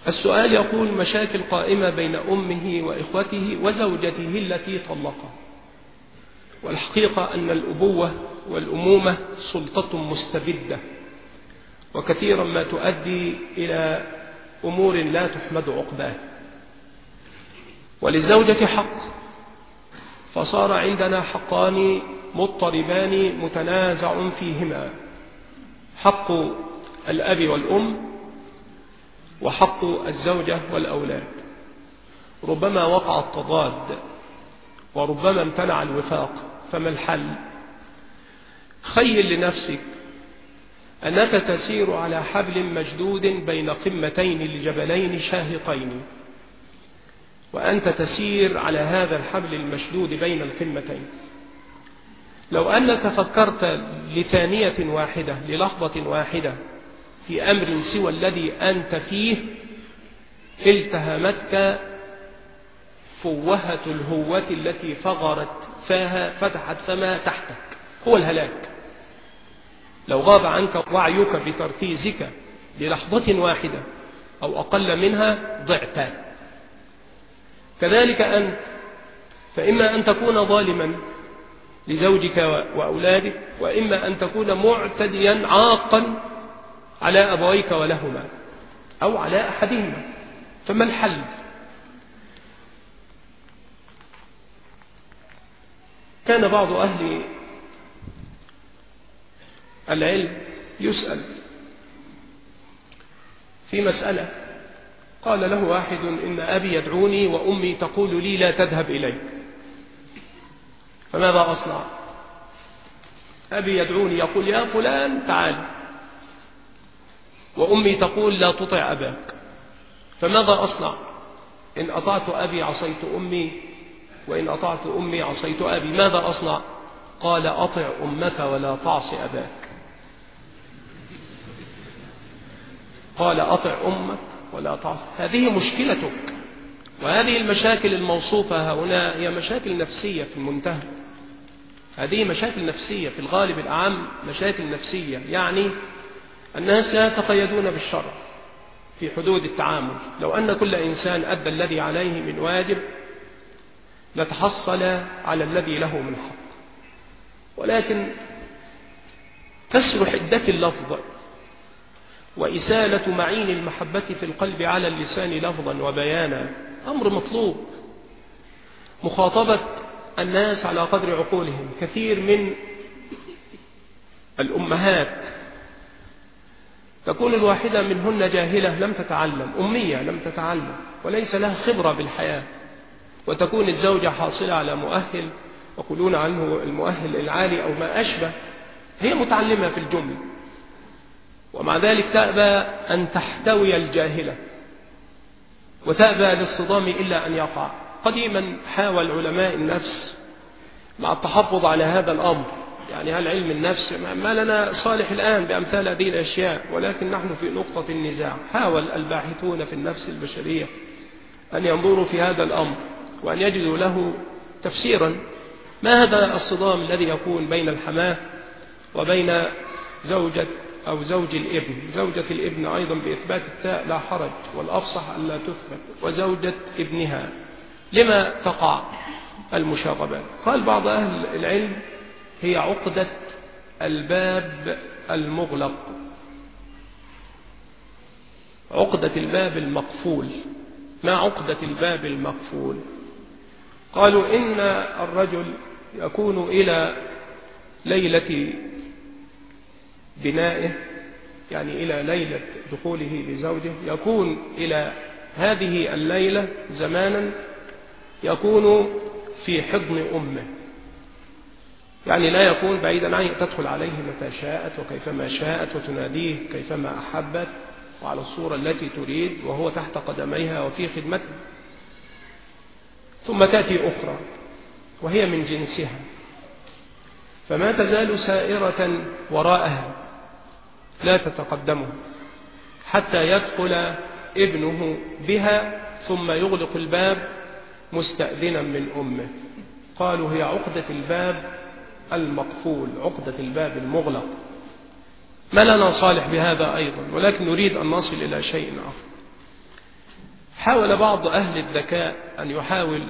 السؤال يقول: مشاكل قائمة بين أمه وإخوته وزوجته التي طلقها. والحقيقة أن الأبوة والأمومة سلطة مستبدة، وكثيرا ما تؤدي إلى أمور لا تحمد عقباها. وللزوجة حق، فصار عندنا حقان مضطربان متنازع فيهما: حق الأب والأم، وحق الزوجة والأولاد. ربما وقع التضاد، وربما امتنع الوفاق. فما الحل؟ خيل لنفسك أنك تسير على حبل مشدود بين قمتين لجبلين شاهقين، وأنت تسير على هذا الحبل المشدود بين القمتين. لو أنك فكرت لثانية واحدة، للحظة واحدة، في أمر سوى الذي أنت فيه، التهمتك فوهة الهوة التي فغرت فاها فتحت فما تحتك، هو الهلاك. لو غاب عنك وعيك بتركيزك للحظة واحدة أو أقل منها، ضعت. كذلك أنت، فإما أن تكون ظالما لزوجك وأولادك، وإما أن تكون معتديا عاقا على أبويك ولهما أو على أحدهما. فما الحل؟ كان بعض أهل العلم يسأل في مسألة، قال له واحد: إن أبي يدعوني وأمي تقول لي لا تذهب إليه، فماذا أصنع؟ أبي يدعوني يقول يا فلان تعال، وأمي تقول لا تطع أباك، فماذا أصنع؟ إن أطعت أبي عصيت أمي، وإن أطعت أمي عصيت أبي، ماذا أصنع؟ قال أطع أمك ولا تعص أباك. قال أطع أمك ولا تعص. هذه مشكلتك، وهذه المشاكل الموصوفة هنا هي مشاكل نفسية في المنتهى. هذه مشاكل نفسية في الغالب الأعم، مشاكل نفسية. يعني الناس لا يتقيدون بالشرع في حدود التعامل. لو أن كل إنسان أدى الذي عليه من واجب لتحصل على الذي له من حق، ولكن كسر حدة اللفظ وإسالة معين المحبة في القلب على اللسان لفظا وبيانا أمر مطلوب. مخاطبة الناس على قدر عقولهم. كثير من الأمهات تكون الواحدة منهن جاهلة لم تتعلم، أمية لم تتعلم، وليس لها خبرة بالحياة، وتكون الزوجة حاصلة على مؤهل، يقولون عنه المؤهل العالي أو ما أشبه، هي متعلمة في الجملة، ومع ذلك تأبى أن تحتوي الجاهلة، وتأبى للصدام إلا أن يقع. قديما حاول علماء النفس مع التحفظ على هذا الأمر، يعني هل علم النفس ما لنا صالح الآن بأمثال هذه الأشياء، ولكن نحن في نقطة النزاع. حاول الباحثون في النفس البشرية أن ينظروا في هذا الأمر وأن يجدوا له تفسيرا. ما هذا الصدام الذي يكون بين الحماة وبين زوجة أو زوج الابن؟ زوجة الابن أيضا بإثبات التاء لا حرج، والأفصح ألا تثبت، وزوجة ابنها. لما تقع المشاغبات؟ قال بعض أهل العلم هي عقدة الباب المغلق، عقدة الباب المقفول. ما عقدة الباب المقفول؟ قالوا إن الرجل يكون إلى ليلة بنائه، يعني إلى ليلة دخوله بزوجه، يكون إلى هذه الليلة زمانا يكون في حضن أمه، يعني لا يكون بعيدا عنه، تدخل عليه متى شاءت وكيفما شاءت، وتناديه كيفما أحبت وعلى الصورة التي تريد، وهو تحت قدميها وفي خدمته. ثم تأتي أخرى وهي من جنسها، فما تزال سائرة وراءها لا تتقدمه حتى يدخل ابنه بها، ثم يغلق الباب مستأذنا من أمه. قالوا هي عقدة الباب المقفول، عقدة الباب المغلق. ما لنا صالح بهذا أيضا، ولكن نريد أن نصل إلى شيء آخر. حاول بعض أهل الذكاء أن يحاول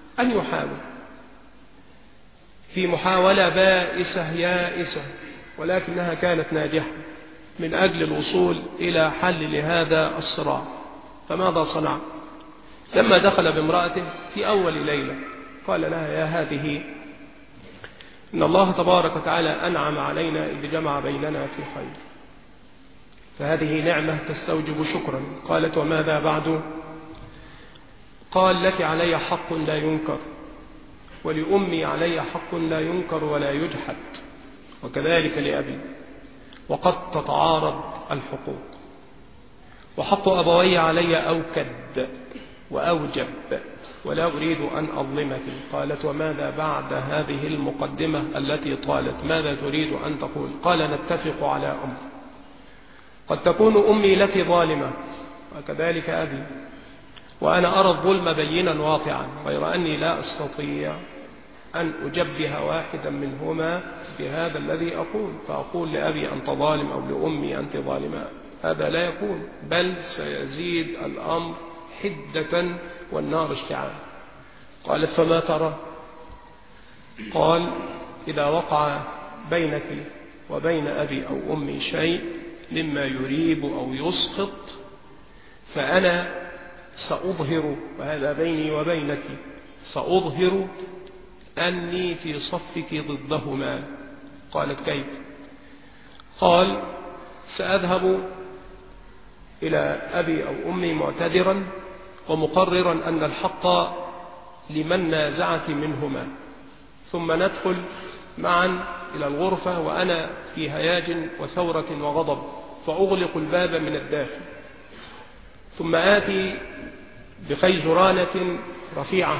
في محاولة بائسة يائسة، ولكنها كانت ناجحة من أجل الوصول إلى حل لهذا الصراع. فماذا صنع؟ لما دخل بامرأته في أول ليلة قال لها: يا هذه، إن الله تبارك وتعالى أنعم علينا إذ جمع بيننا في خير، فهذه نعمة تستوجب شكرا. قالت: وماذا بعد؟ قال: لك علي حق لا ينكر، ولأمي علي حق لا ينكر ولا يجحد، وكذلك لأبي، وقد تتعارض الحقوق، وحق أبوي علي أوكد وأوجب، ولا أريد أن أظلمك. قالت: وماذا بعد هذه المقدمة التي طالت؟ ماذا تريد أن تقول؟ قال: نتفق على أمر، قد تكون أمي لك ظالمة وكذلك أبي، وأنا أرى الظلم بينا واقعا، غير أني لا أستطيع أن أجبه واحدا منهما بهذا الذي أقول، فأقول لأبي أنت ظالم أو لأمي أنت ظالمة، هذا لا يكون، بل سيزيد الأمر حدة والنار اشتعال. قالت: فما ترى؟ قال: إذا وقع بينك وبين أبي أو أمي شيء مما يريب أو يسخط فأنا سأظهر، وهذا بيني وبينك، سأظهر أني في صفك ضدهما. قالت: كيف؟ قال: سأذهب إلى أبي أو أمي معتذرا ومقررا أن الحق لمن نازعك منهما، ثم ندخل معا إلى الغرفة وأنا في هياج وثورة وغضب، فأغلق الباب من الداخل، ثم آتي بخيزرانة رفيعة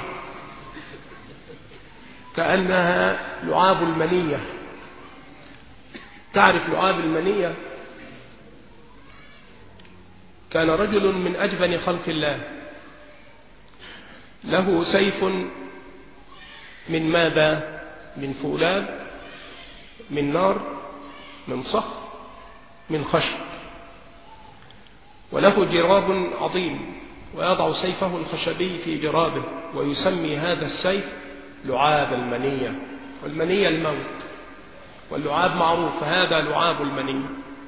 كأنها لعاب المنية. تعرف لعاب المنية؟ كان رجل من أجبن خلق الله له سيف من ماذا؟ من فولاذ، من نار، من صخر، من خشب، وله جراب عظيم، ويضع سيفه الخشبي في جرابه، ويسمي هذا السيف لعاب المنية، والمنية الموت، واللعاب معروف، فهذا لعاب المنية.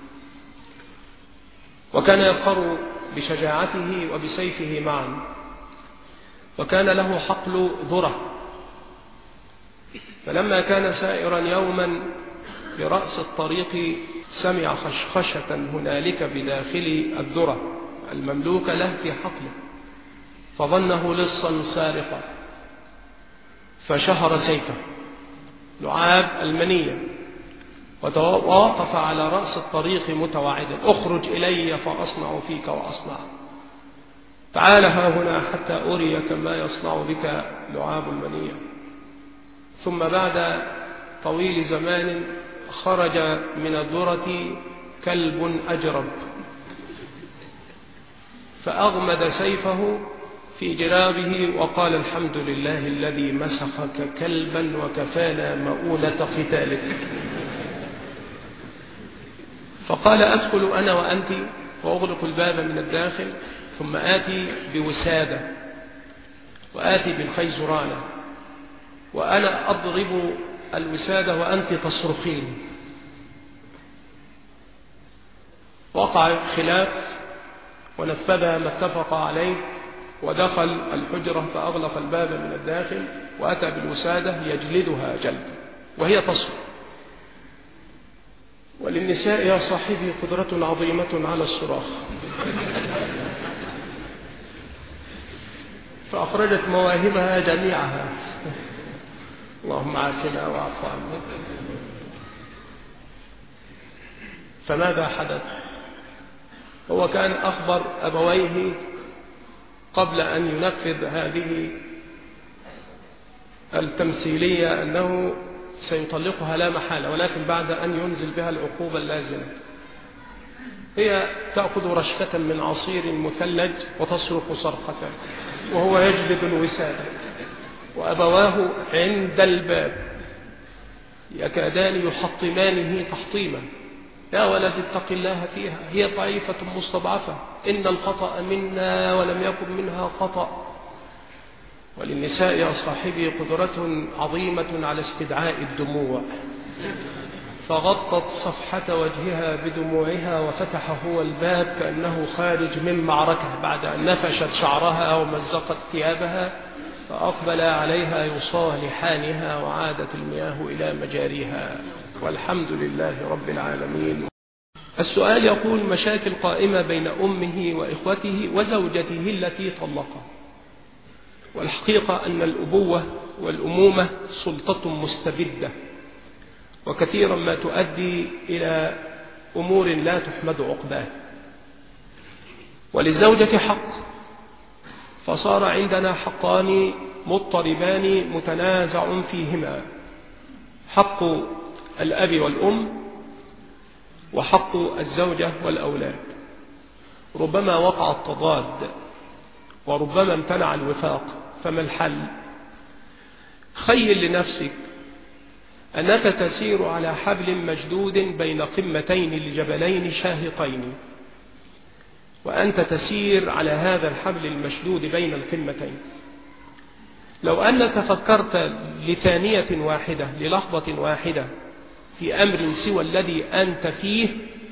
وكان يفخر بشجاعته وبسيفه معا، وكان له حقل ذرة، فلما كان سائرا يوما برأس الطريق سمع خشخشة هنالك بداخل الذرة المملوكة له في حقله، فظنه لصا سارقا، فشهر سيفه لعاب المنية، وتوقف على رأس الطريق متوعدا: اخرج إلي فأصنع فيك وأصنع، تعال ها هنا حتى أريك ما يصنع بك لعاب المنية. ثم بعد طويل زمان خرج من الذرة كلب أجرب، فأغمد سيفه في جرابه وقال: الحمد لله الذي مسخك كلبا وكفانا مؤونة قتالك. فقال: أدخل أنا وأنت وأغلق الباب من الداخل، ثم آتي بوسادة وآتي بالخيزرانة، وأنا أضرب الوسادة وأنت تصرخين. وقع خلاف ونفذ ما اتفق عليه، ودخل الحجرة فأغلق الباب من الداخل، وأتى بالوسادة يجلدها جلد وهي تصرخ. وللنساء يا صاحبي قدرة عظيمة على الصراخ، فأخرجت مواهبها جميعها، اللهم عافنا واعف عنا. فماذا حدث؟ هو كان أخبر أبويه قبل أن ينفذ هذه التمثيلية أنه سيطلقها لا محالة، ولكن بعد أن ينزل بها العقوبة اللازمة. هي تأخذ رشفة من عصير مثلج وتصرخ صرخة، وهو يجلد الوسادة، وأبواه عند الباب يكادان يحطمانه تحطيما، يا ولد اتق الله فيها، هي ضعيفة مستضعفة، إن الخطأ منا ولم يكن منها خطأ. وللنساء يا صاحبي قدرة عظيمة على استدعاء الدموع، فغطت صفحة وجهها بدموعها وفتح هو الباب كأنه خارج من معركة بعد أن نفشت شعرها ومزقت ثيابها، فأقبل عليها يصالحانها وعادت المياه إلى مجاريها، والحمد لله رب العالمين. السؤال يقول: مشاكل قائمة بين أمه وإخوته وزوجته التي طلقها. والحقيقة أن الأبوة والأمومة سلطة مستبدة، وكثيرا ما تؤدي إلى أمور لا تحمد عقباها. وللزوجة حق، فصار عندنا حقان مضطربان متنازع فيهما: حق الأب والأم، وحق الزوجة والأولاد. ربما وقع التضاد، وربما امتنع الوفاق، فما الحل؟ خيل لنفسك أنك تسير على حبل مشدود بين قمتين لجبلين شاهقين، وأنت تسير على هذا الحبل المشدود بين القمتين. لو أنك فكرت لثانية واحدة، للحظة واحدة، في أمر سوى الذي أنت فيه،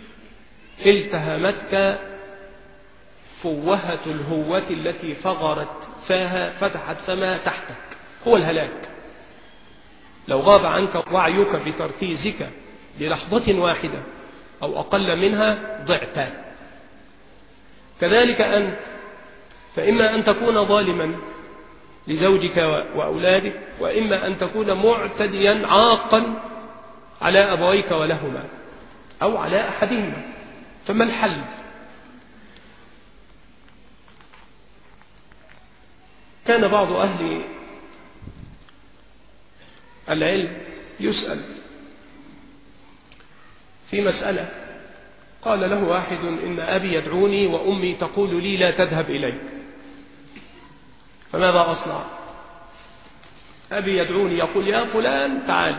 التهمتك فوهة الهوة التي فغرت فاها فتحت فما تحتك، هو الهلاك. لو غاب عنك وعيك بتركيزك للحظة واحدة أو أقل منها، ضعت. كذلك أنت، فإما أن تكون ظالما لزوجك وأولادك، وإما أن تكون معتديا عاقا على أبويك ولهما أو على أحدهما، فما الحل؟ كان بعض أهل العلم يسأل في مسألة، قال له واحد: إن أبي يدعوني وأمي تقول لي لا تذهب إليه، فماذا أصنع؟ أبي يدعوني يقول يا فلان تعال،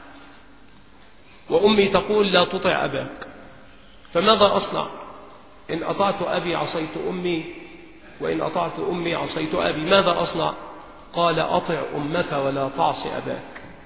وأمي تقول لا تطع أباك، فماذا أصنع؟ إن أطعت أبي عصيت أمي، وإن أطعت أمي عصيت أبي، ماذا أصنع؟ قال أطع أمك ولا تعص أباك.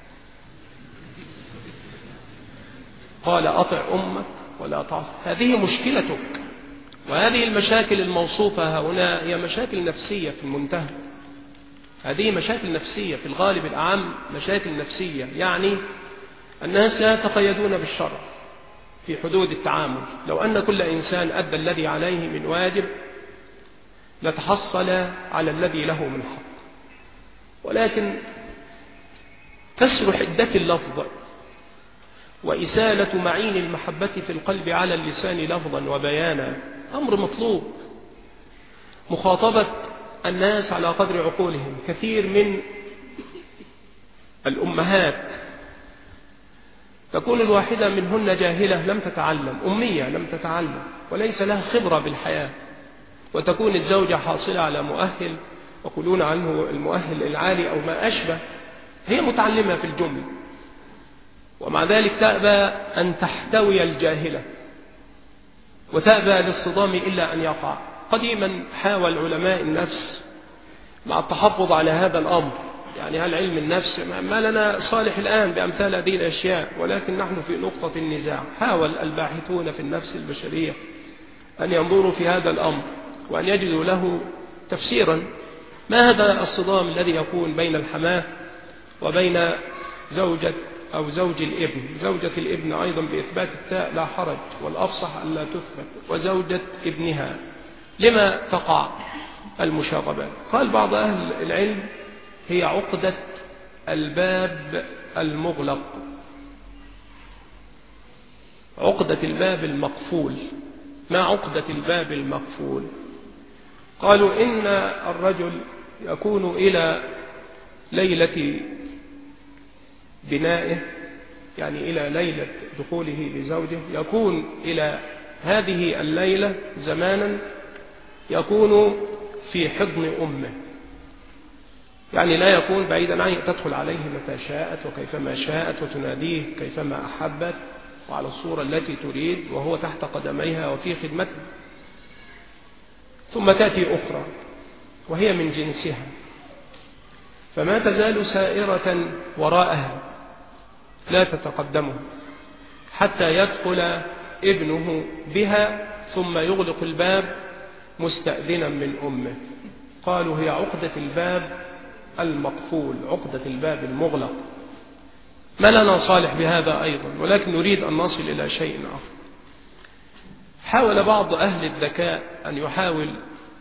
قال أطع أمك ولا تعص. هذه مشكلتك، وهذه المشاكل الموصوفة هنا هي مشاكل نفسية في المنتهى. هذه مشاكل نفسية في الغالب الأعم، مشاكل نفسية، يعني الناس لا يتقيدون بالشرع في حدود التعامل. لو أن كل إنسان أدى الذي عليه من واجب لتحصل على الذي له من حق، ولكن كسر حدة اللفظ وإسالة معين المحبة في القلب على اللسان لفظا وبيانا أمر مطلوب. مخاطبة الناس على قدر عقولهم. كثير من الأمهات تكون الواحدة منهن جاهلة لم تتعلم، أمية لم تتعلم، وليس لها خبرة بالحياة، وتكون الزوجة حاصلة على مؤهل، يقولون عنه المؤهل العالي أو ما أشبه، هي متعلمة في الجملة، ومع ذلك تأبى أن تحتوي الجاهلة، وتأبى للصدام إلا أن يقع. قديما حاول علماء النفس مع التحفظ على هذا الأمر، يعني هل علم النفس ما لنا صالح الآن بأمثال هذه الأشياء، ولكن نحن في نقطة النزاع. حاول الباحثون في النفس البشرية أن ينظروا في هذا الأمر وأن يجدوا له تفسيرا. ما هذا الصدام الذي يكون بين الحماة وبين زوجة أو زوج الابن؟ زوجة الابن أيضا بإثبات التاء لا حرج، والأفصح أن لا تثبت، وزوجة ابنها. لما تقع المشاغبات؟ قال بعض أهل العلم هي عقدة الباب المغلق، عقدة الباب المقفول. ما عقدة الباب المقفول؟ قالوا إن الرجل يكون إلى ليلة بنائه، يعني إلى ليلة دخوله بزوجه، يكون إلى هذه الليلة زمانا يكون في حضن أمه، يعني لا يكون بعيدا عنه، تدخل عليه متى شاءت وكيفما شاءت وتناديه كيفما أحبت وعلى الصورة التي تريد وهو تحت قدميها وفي خدمته. ثم تأتي أخرى وهي من جنسها، فما تزال سائرة وراءها لا تتقدمه حتى يدخل ابنه بها ثم يغلق الباب مستأذنا من أمه. قالوا هي عقدة الباب المقفول، عقدة الباب المغلق. ما لنا صالح بهذا أيضا، ولكن نريد أن نصل إلى شيء آخر. حاول بعض أهل الذكاء أن يحاول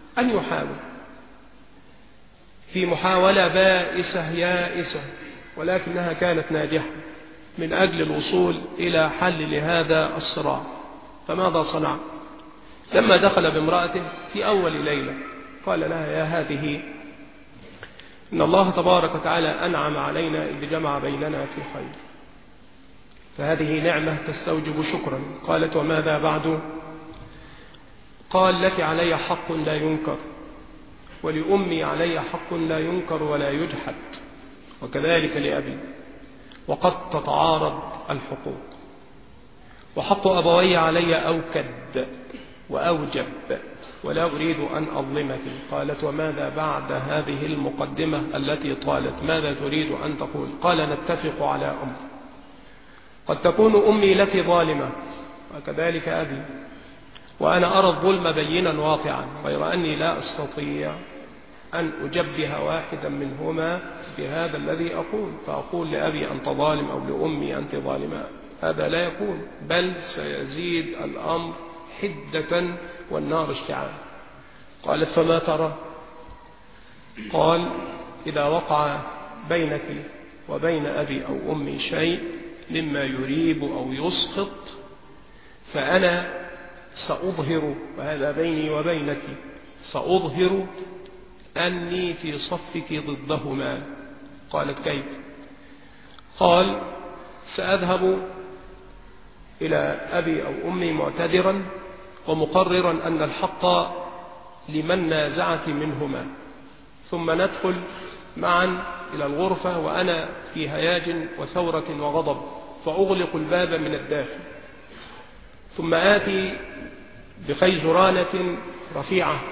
في محاولة بائسة يائسة، ولكنها كانت ناجحة من أجل الوصول إلى حل لهذا الصراع. فماذا صنع؟ لما دخل بامرأته في أول ليلة قال لها يا هذه إن الله تبارك وتعالى أنعم علينا إذ جمع بيننا في خير، فهذه نعمة تستوجب شكرا. قالت وماذا بعد؟ قال لك علي حق لا ينكر، ولأمي علي حق لا ينكر ولا يجحد، وكذلك لأبي، وقد تتعارض الحقوق، وحق أبوي علي أوكد وأوجب، ولا أريد أن أظلمك. قالت وماذا بعد هذه المقدمة التي طالت؟ ماذا تريد أن تقول؟ قال نتفق على أمر، قد تكون أمي لك ظالمة وكذلك أبي، وأنا أرى الظلم بينا واقعا، غير أني لا أستطيع أن أجبه واحدا منهما بهذا الذي أقول، فأقول لأبي أنت ظالم أو لأمي أنت ظالمة، هذا لا يكون، بل سيزيد الأمر حدة والنار اشتعال. قالت فما ترى؟ قال إذا وقع بينك وبين أبي أو أمي شيء مما يريب أو يسقط فأنا سأظهر، وهذا بيني وبينك، سأظهر أني في صفك ضدهما. قالت كيف؟ قال سأذهب إلى أبي أو أمي معتذرا ومقررا أن الحق لمن نازعك منهما، ثم ندخل معا إلى الغرفة وأنا في هياج وثورة وغضب، فأغلق الباب من الداخل، ثم آتي بخيزرانة رفيعة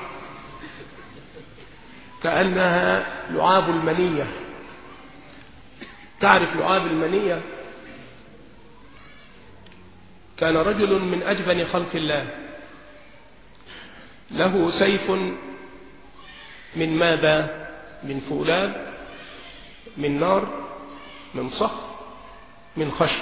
كأنها لعاب المنية. تعرف لعاب المنية؟ كان رجل من أجبن خلق الله له سيف من ماذا؟ من فولاذ، من نار، من صخر، من خشب،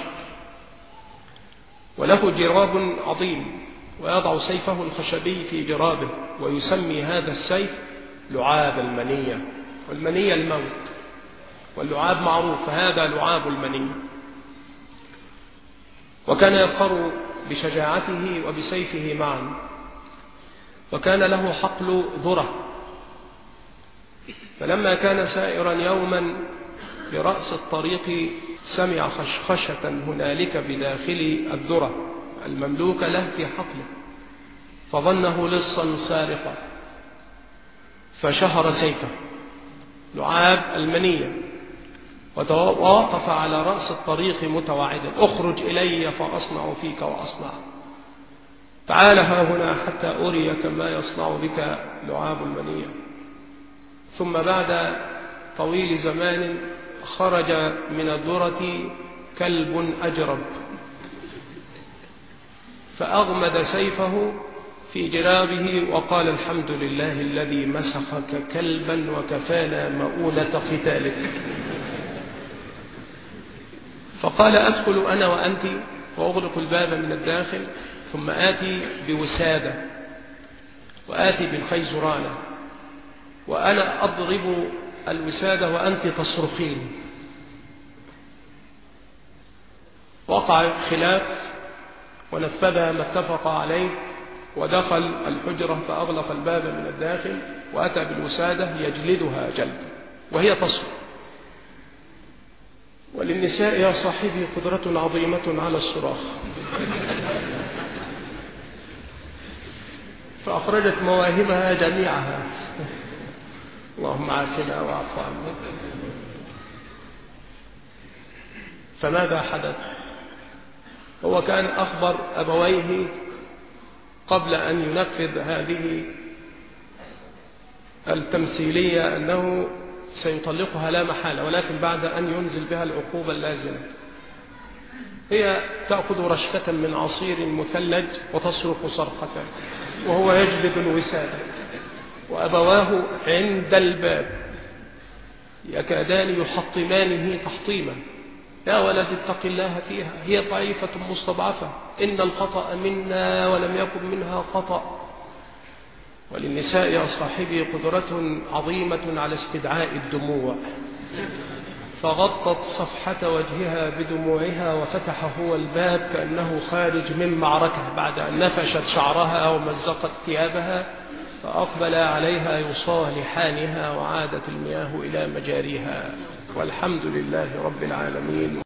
وله جراب عظيم، ويضع سيفه الخشبي في جرابه، ويسمي هذا السيف لعاب المنية، والمنية الموت، واللعاب معروف، فهذا لعاب المنية. وكان يفخر بشجاعته وبسيفه معا، وكان له حقل ذرة، فلما كان سائرا يوما برأس الطريق سمع خشخشة هنالك بداخل الذرة المملوكة له في حقله، فظنه لصا سارقا، فشهر سيفه لعاب المنية، ووقف على رأس الطريق متوعدا اخرج إلي فأصنع فيك وأصنع، تعال ها هنا حتى أريك ما يصنع بك لعاب المنية. ثم بعد طويل زمان خرج من الذرة كلب أجرب، فأغمد سيفه في جرابه وقال الحمد لله الذي مسخك كلبا وكفانا مؤونة قتالك. فقال أدخل أنا وأنت وأغلق الباب من الداخل، ثم آتي بوسادة وآتي بالخيزرانة، وأنا أضرب الوسادة وأنت تصرخين. وقع خلاف ونفذ ما اتفق عليه، ودخل الحجرة فأغلق الباب من الداخل وأتى بالوسادة يجلدها جلد وهي تصرخ. وللنساء يا صاحبي قدرة عظيمة على الصراخ، فأخرجت مواهبها جميعها، اللهم عافنا واعف عنا. فماذا حدث؟ هو كان أخبر أبويه قبل أن ينفذ هذه التمثيلية أنه سيطلقها لا محالة، ولكن بعد أن ينزل بها العقوبة اللازمة. هي تأخذ رشفة من عصير مثلج وتصرخ صرخة وهو يجلد الوسادة، وأبواه عند الباب يكادان يحطمانه تحطيما: يا ولد اتق الله فيها، هي ضعيفة مستضعفة، إن الخطأ منا ولم يكن منها خطأ. وللنساء يا صاحبي قدرة عظيمة على استدعاء الدموع، فغطت صفحة وجهها بدموعها وفتح هو الباب كأنه خارج من معركة بعد أن نفشت شعرها ومزقت ثيابها، فأقبل عليها يصالحانها وعادت المياه إلى مجاريها، والحمد لله رب العالمين.